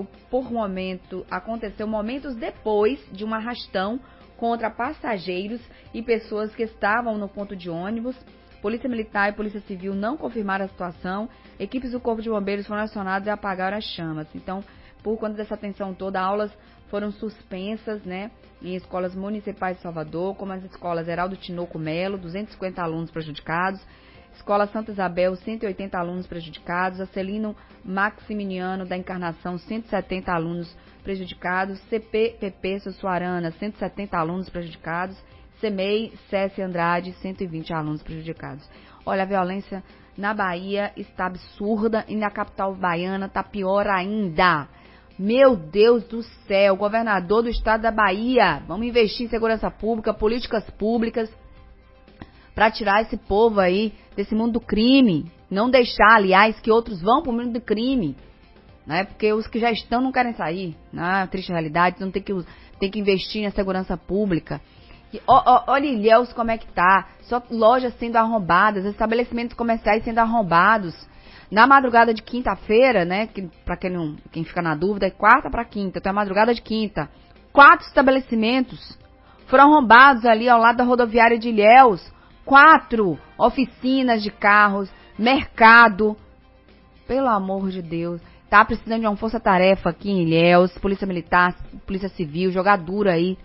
momentos depois de um arrastão contra passageiros e pessoas que estavam no ponto de ônibus. Polícia Militar e Polícia Civil não confirmaram a situação. Equipes do Corpo de Bombeiros foram acionadas e apagaram as chamas. Então, por conta dessa tensão toda, aulas foram suspensas, né, em escolas municipais de Salvador, como as escolas Heraldo Tinoco Melo, 250 alunos prejudicados, Escola Santa Isabel, 180 alunos prejudicados, a Celino Maximiliano da Encarnação, 170 alunos prejudicados, CPPP Sussuarana, 170 alunos prejudicados, CEMEI, César Andrade, 120 alunos prejudicados. Olha, a violência na Bahia está absurda e na capital baiana está pior ainda. Meu Deus do céu, governador do estado da Bahia, vamos investir em segurança pública, políticas públicas, para tirar esse povo aí desse mundo do crime. Não deixar, aliás, que outros vão para o mundo do crime, né? Porque os que já estão não querem sair, né? Triste realidade, então tem que investir na segurança pública. E, olha Ilhéus como é que tá, só lojas sendo arrombadas, estabelecimentos comerciais sendo arrombados. Na madrugada de quinta-feira, né, que para quem fica na dúvida, é quarta para quinta, então é madrugada de quinta. 4 estabelecimentos foram arrombados ali ao lado da rodoviária de Ilhéus. 4 oficinas de carros, mercado. Pelo amor de Deus. Tá precisando de uma força-tarefa aqui em Ilhéus, Polícia Militar, Polícia Civil, jogar duro aí.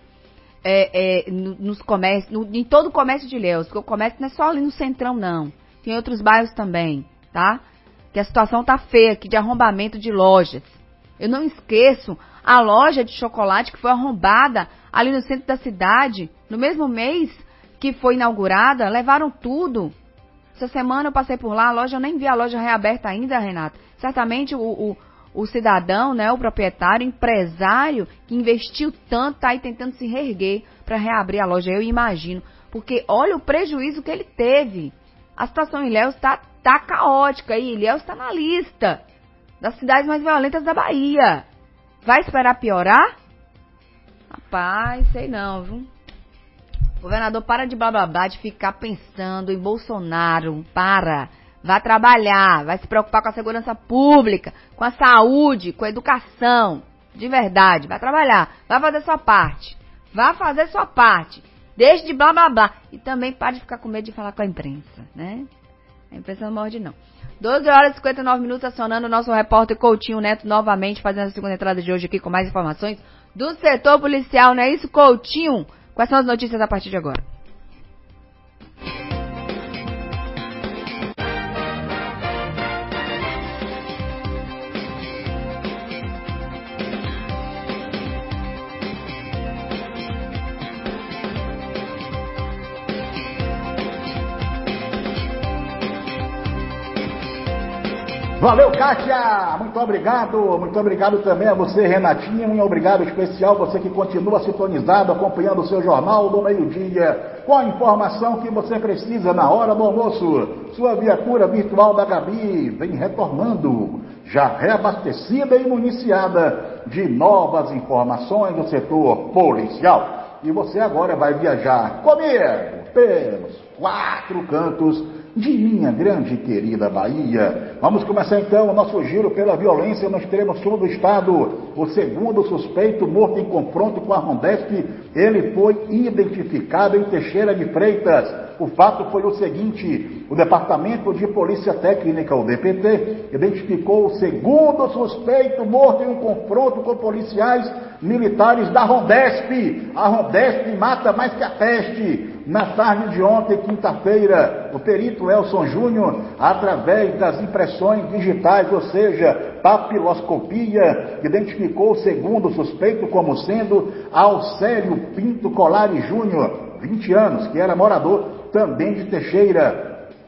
Nos comércios, em todo o comércio de Ilhéus, porque o comércio não é só ali no centrão, não. Tem outros bairros também, tá? Que a situação tá feia aqui de arrombamento de lojas. Eu não esqueço a loja de chocolate que foi arrombada ali no centro da cidade, no mesmo mês que foi inaugurada, levaram tudo. Essa semana eu passei por lá, a loja, eu nem vi a loja reaberta ainda, Renato. Certamente o cidadão, né, o proprietário, empresário que investiu tanto, tá aí tentando se reerguer para reabrir a loja, eu imagino. Porque olha o prejuízo que ele teve. A situação em Ilhéus tá caótica e Ilhéus está na lista das cidades mais violentas da Bahia. Vai esperar piorar? Rapaz, sei não, viu? Governador, para de blá blá blá, de ficar pensando em Bolsonaro, para. Vai trabalhar, vai se preocupar com a segurança pública, com a saúde, com a educação, de verdade, vai trabalhar, vai fazer sua parte, deixe de blá blá blá. E também pare de ficar com medo de falar com a imprensa, né? A imprensa não morde não. 12 horas e 59 minutos, acionando o nosso repórter Coutinho Neto novamente, fazendo a segunda entrada de hoje aqui com mais informações do setor policial, não é isso, Coutinho? Quais são as notícias a partir de agora? Valeu, Kátia! Muito obrigado também a você, Renatinha, um obrigado especial você que continua sintonizado, acompanhando o seu Jornal do Meio-Dia, com a informação que você precisa na hora do almoço. Sua viatura virtual da Gabi vem retornando, já reabastecida e municiada de novas informações do setor policial. E você agora vai viajar comigo pelos 4 cantos de minha grande e querida Bahia. Vamos começar então o nosso giro pela violência no extremo sul do estado. O segundo suspeito morto em confronto com a Rondesp, ele foi identificado em Teixeira de Freitas. O fato foi o seguinte: o Departamento de Polícia Técnica, o DPT, identificou o segundo suspeito morto em um confronto com policiais militares da Rondesp. A Rondesp mata mais que a peste. Na tarde de ontem, quinta-feira, o perito Elson Júnior, através das impressões digitais, ou seja, papiloscopia, identificou o segundo suspeito como sendo Alcélio Pinto Colari Júnior, 20 anos, que era morador também de Teixeira.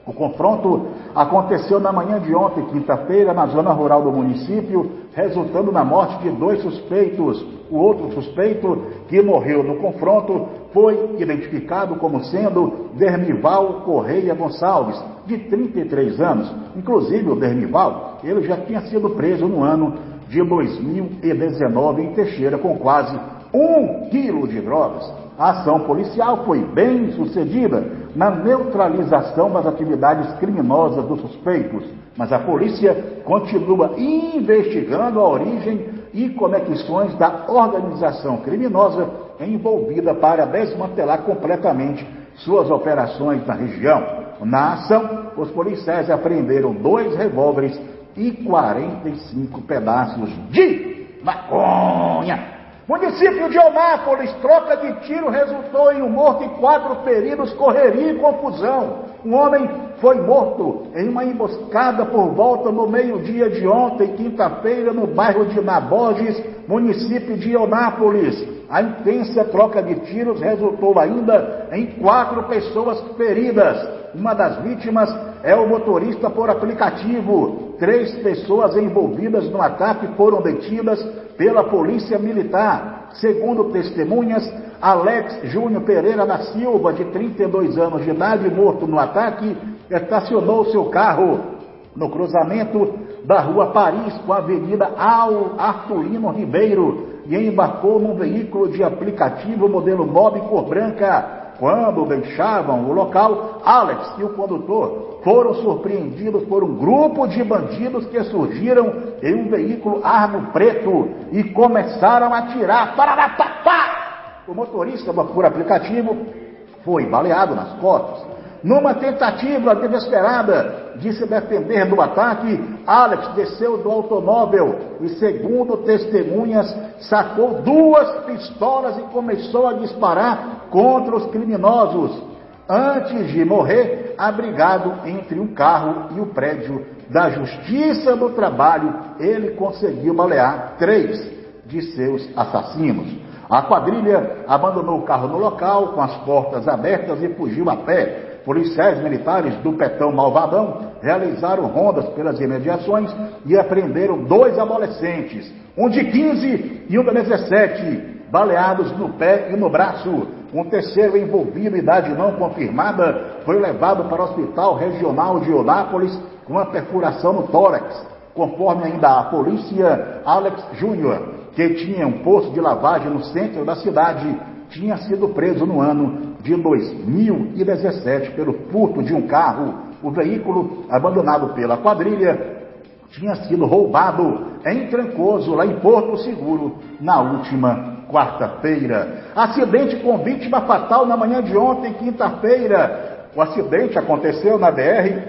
O confronto aconteceu na manhã de ontem, quinta-feira, na zona rural do município, resultando na morte de 2 suspeitos. O outro suspeito, que morreu no confronto, foi identificado como sendo Dermival Correia Gonçalves, de 33 anos. Inclusive, o Dermival, ele já tinha sido preso no ano de 2019 em Teixeira com quase 1 quilo de drogas. A ação policial foi bem sucedida na neutralização das atividades criminosas dos suspeitos, mas a polícia continua investigando a origem e conexões da organização criminosa envolvida para desmantelar completamente suas operações na região. Na ação, os policiais apreenderam 2 revólveres e 45 pedaços de maconha. Município de Eunápolis, troca de tiro resultou em um morto e 4 feridos, correria e confusão. Um homem foi morto em uma emboscada por volta do meio-dia de ontem, quinta-feira, no bairro de Naborges, município de Eunápolis. A intensa troca de tiros resultou ainda em 4 pessoas feridas. Uma das vítimas é o motorista por aplicativo. 3 pessoas envolvidas no ataque foram detidas pela Polícia Militar. Segundo testemunhas, Alex Júnior Pereira da Silva, de 32 anos de idade, morto no ataque, estacionou seu carro no cruzamento da Rua Paris com a Avenida Arthurino Ribeiro e embarcou num veículo de aplicativo modelo Mobi cor branca. Quando deixavam o local, Alex e o condutor foram surpreendidos por um grupo de bandidos que surgiram em um veículo arno preto e começaram a atirar. O motorista por aplicativo foi baleado nas costas. Numa tentativa desesperada de se defender do ataque, Alex desceu do automóvel e, segundo testemunhas, sacou 2 pistolas e começou a disparar contra os criminosos. Antes de morrer, abrigado entre um carro e o prédio da Justiça do Trabalho, ele conseguiu balear 3 de seus assassinos. A quadrilha abandonou o carro no local com as portas abertas e fugiu a pé. Policiais militares do Petão Malvadão realizaram rondas pelas imediações e apreenderam 2 adolescentes, um de 15 e um de 17, baleados no pé e no braço. Um terceiro envolvido, idade não confirmada, foi levado para o Hospital Regional de Eunápolis com uma perfuração no tórax. Conforme ainda a polícia, Alex Júnior, que tinha um posto de lavagem no centro da cidade, tinha sido preso no ano de 2017 pelo furto de um carro. O veículo, abandonado pela quadrilha, tinha sido roubado em Trancoso, lá em Porto Seguro, na última quarta-feira. Acidente com vítima fatal na manhã de ontem, quinta-feira. O acidente aconteceu na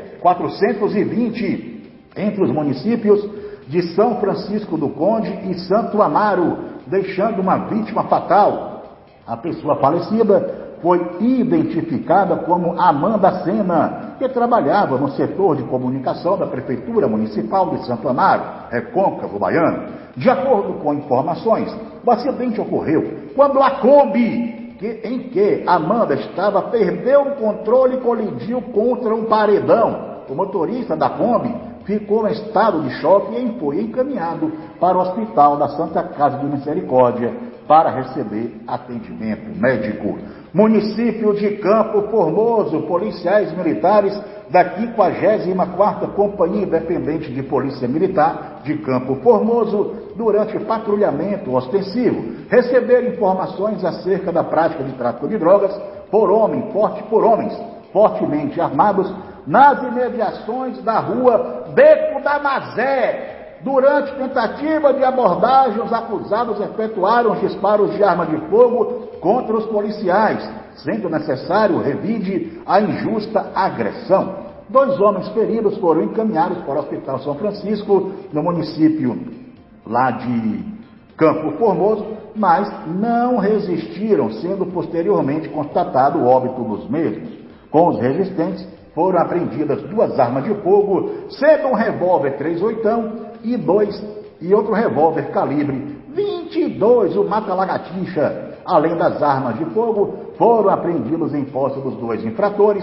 BR-420, entre os municípios de São Francisco do Conde e Santo Amaro, deixando uma vítima fatal. A pessoa falecida foi identificada como Amanda Sena, que trabalhava no setor de comunicação da Prefeitura Municipal de Santo Amaro, Recôncavo Baiano. De acordo com informações, o acidente ocorreu quando a Kombi em que Amanda estava perdeu o controle e colidiu contra um paredão. O motorista da Kombi ficou em estado de choque e foi encaminhado para o Hospital da Santa Casa de Misericórdia para receber atendimento médico. Município de Campo Formoso, policiais militares da 54ª Companhia Independente de Polícia Militar de Campo Formoso, durante patrulhamento ostensivo, receberam informações acerca da prática de tráfico de drogas por homens fortemente armados nas imediações da rua Beco da Mazé. Durante tentativa de abordagem, os acusados efetuaram os disparos de arma de fogo contra os policiais, sendo necessário revide a injusta agressão. 2 homens feridos foram encaminhados para o Hospital São Francisco, no município lá de Campo Formoso, mas não resistiram, sendo posteriormente constatado o óbito dos mesmos. Com os resistentes, foram apreendidas 2 armas de fogo, sendo um revólver 38 e outro revólver calibre 22, o mata-lagartixa. Além das armas de fogo, foram apreendidos em posse dos 2 infratores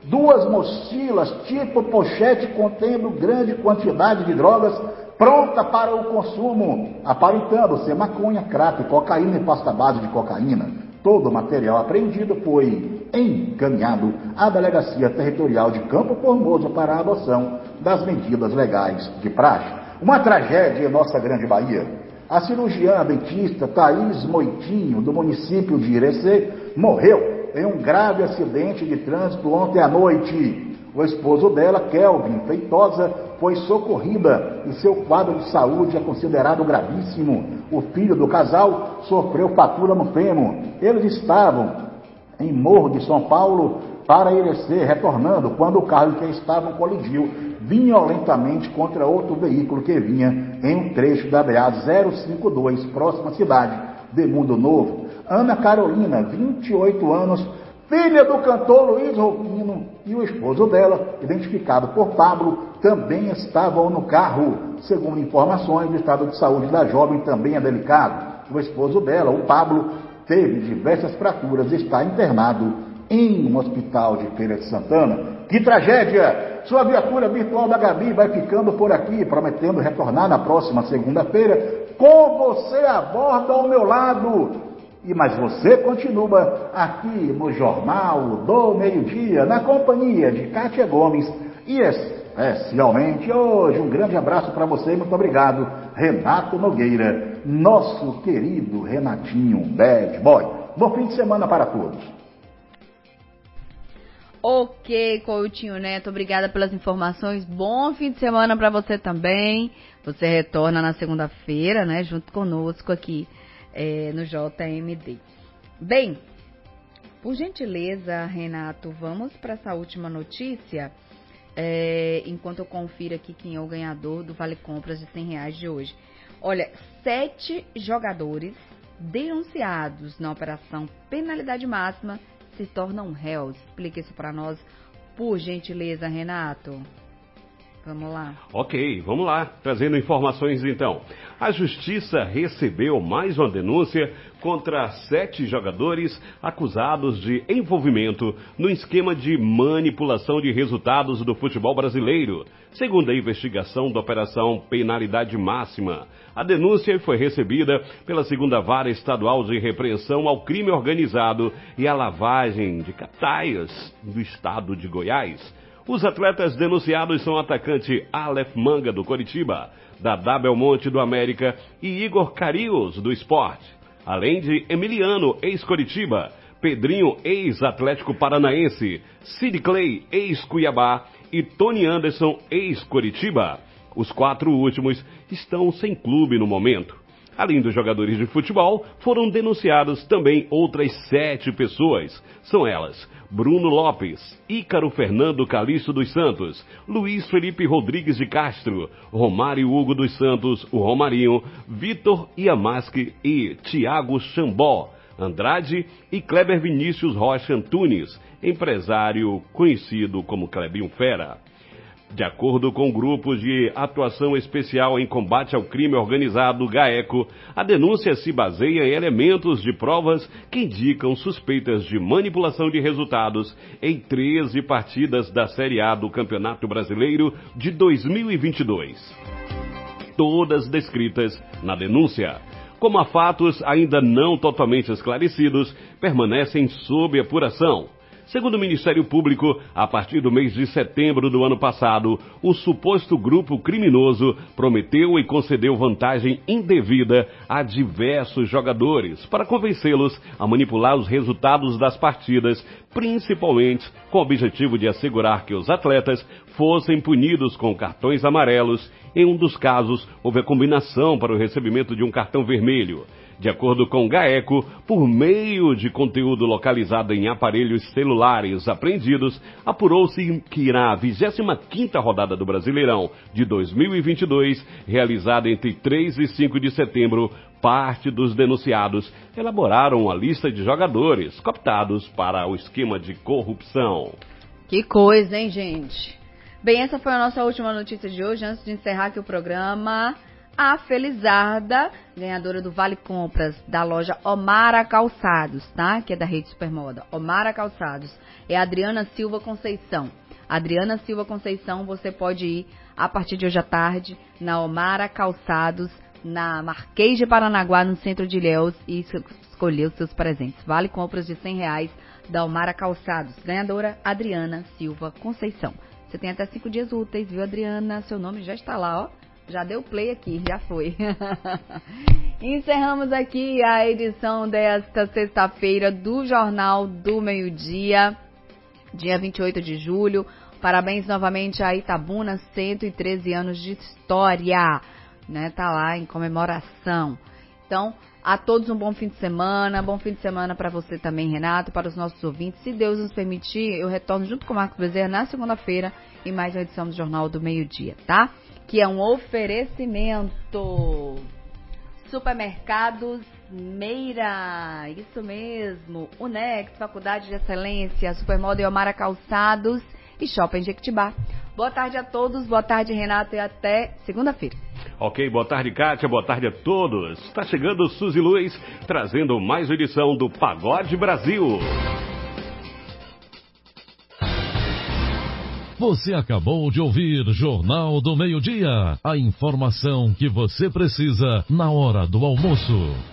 2 mochilas tipo pochete contendo grande quantidade de drogas pronta para o consumo, aparentando ser maconha, crack, cocaína e pasta base de cocaína. Todo o material apreendido foi encaminhado à Delegacia Territorial de Campo Formoso para a adoção das medidas legais de praxe. Uma tragédia em nossa grande Bahia. A cirurgiã dentista Thaís Moitinho, do município de Irecê, morreu em um grave acidente de trânsito ontem à noite. O esposo dela, Kelvin Feitosa, foi socorrida e seu quadro de saúde é considerado gravíssimo. O filho do casal sofreu fratura no fêmur. Eles estavam em Morro de São Paulo para Irecê, retornando, quando o carro em que estavam colidiu violentamente contra outro veículo que vinha em um trecho da BA-052, próxima à cidade de Mundo Novo. Ana Carolina, 28 anos, filha do cantor Luiz Rufino, e o esposo dela, identificado por Pablo, também estavam no carro. Segundo informações, o estado de saúde da jovem também é delicado. O esposo dela, o Pablo, teve diversas fraturas e está internado em um hospital de Feira de Santana. Que tragédia! Sua viatura virtual da Gabi vai ficando por aqui, prometendo retornar na próxima segunda-feira com você a bordo ao meu lado. Mas você continua aqui no Jornal do Meio-Dia, na companhia de Kátia Gomes e especialmente hoje um grande abraço para você e muito obrigado, Renato Nogueira, nosso querido Renatinho Bad Boy. Bom fim de semana para todos. Ok, Coutinho Neto, obrigada pelas informações. Bom fim de semana para você também. Você retorna na segunda-feira, né, junto conosco aqui no JMD. Bem, por gentileza, Renato, vamos para essa última notícia, enquanto eu confiro aqui quem é o ganhador do Vale Compras de R$100 de hoje. Olha, 7 jogadores denunciados na operação Penalidade Máxima se tornam réus. Explica isso para nós, por gentileza, Renato. Vamos lá. Ok, vamos lá. Trazendo informações então. A Justiça recebeu mais uma denúncia contra 7 jogadores acusados de envolvimento no esquema de manipulação de resultados do futebol brasileiro, segundo a investigação da Operação Penalidade Máxima. A denúncia foi recebida pela 2ª Vara Estadual de Repreensão ao Crime Organizado e à Lavagem de Capitais do estado de Goiás. Os atletas denunciados são o atacante Aleph Manga, do Coritiba, Dadá Belmonte, do América, e Igor Carius, do Sport, além de Emiliano, ex-Coritiba, Pedrinho, ex-Atlético Paranaense, Sid Clay, ex-Cuiabá, e Tony Anderson, ex-Coritiba. Os 4 últimos estão sem clube no momento. Além dos jogadores de futebol, foram denunciados também outras 7 pessoas. São elas: Bruno Lopes, Ícaro Fernando Calixto dos Santos, Luiz Felipe Rodrigues de Castro, Romário Hugo dos Santos, o Romarinho, Vitor Iamasque e Thiago Chambó, Andrade e Kleber Vinícius Rocha Antunes, empresário conhecido como Clebinho Fera. De acordo com grupos de atuação especial em combate ao crime organizado, GAECO, a denúncia se baseia em elementos de provas que indicam suspeitas de manipulação de resultados em 13 partidas da Série A do Campeonato Brasileiro de 2022. Todas descritas na denúncia. Como há fatos ainda não totalmente esclarecidos, permanecem sob apuração. Segundo o Ministério Público, a partir do mês de setembro do ano passado, o suposto grupo criminoso prometeu e concedeu vantagem indevida a diversos jogadores para convencê-los a manipular os resultados das partidas, principalmente com o objetivo de assegurar que os atletas fossem punidos com cartões amarelos. Em um dos casos, houve a combinação para o recebimento de um cartão vermelho. De acordo com o GAECO, por meio de conteúdo localizado em aparelhos celulares apreendidos, apurou-se que na 25ª rodada do Brasileirão de 2022, realizada entre 3 e 5 de setembro, parte dos denunciados elaboraram a lista de jogadores cooptados para o esquema de corrupção. Que coisa, hein, gente? Bem, essa foi a nossa última notícia de hoje. Antes de encerrar aqui o programa, a Felizarda, ganhadora do Vale Compras da loja Omara Calçados, tá? Que é da Rede Supermoda. Omara Calçados. É a Adriana Silva Conceição. Adriana Silva Conceição, você pode ir a partir de hoje à tarde na Omara Calçados, na Marquês de Paranaguá, no centro de Ilhéus, e escolher os seus presentes. Vale compras de R$100 da Omara Calçados. Ganhadora, Adriana Silva Conceição. Você tem até 5 dias úteis, viu, Adriana? Seu nome já está lá, ó. Já deu play aqui, já foi. Encerramos aqui a edição desta sexta-feira do Jornal do Meio-Dia, dia 28 de julho. Parabéns novamente a Itabuna, 113 anos de história, né? Tá lá em comemoração. Então, a todos um bom fim de semana para você também, Renato, para os nossos ouvintes. Se Deus nos permitir, eu retorno junto com o Marcos Bezerra na segunda-feira em mais uma edição do Jornal do Meio-Dia, tá? Que é um oferecimento. Supermercados Meira, isso mesmo. Unex, Faculdade de Excelência, Supermoda e Omara Calçados e Shopping Jequitibá. Boa tarde a todos, boa tarde, Renato, e até segunda-feira. Ok, boa tarde, Kátia, boa tarde a todos. Está chegando Suzy Luiz, trazendo mais uma edição do Pagode Brasil. Você acabou de ouvir Jornal do Meio-Dia. A informação que você precisa na hora do almoço.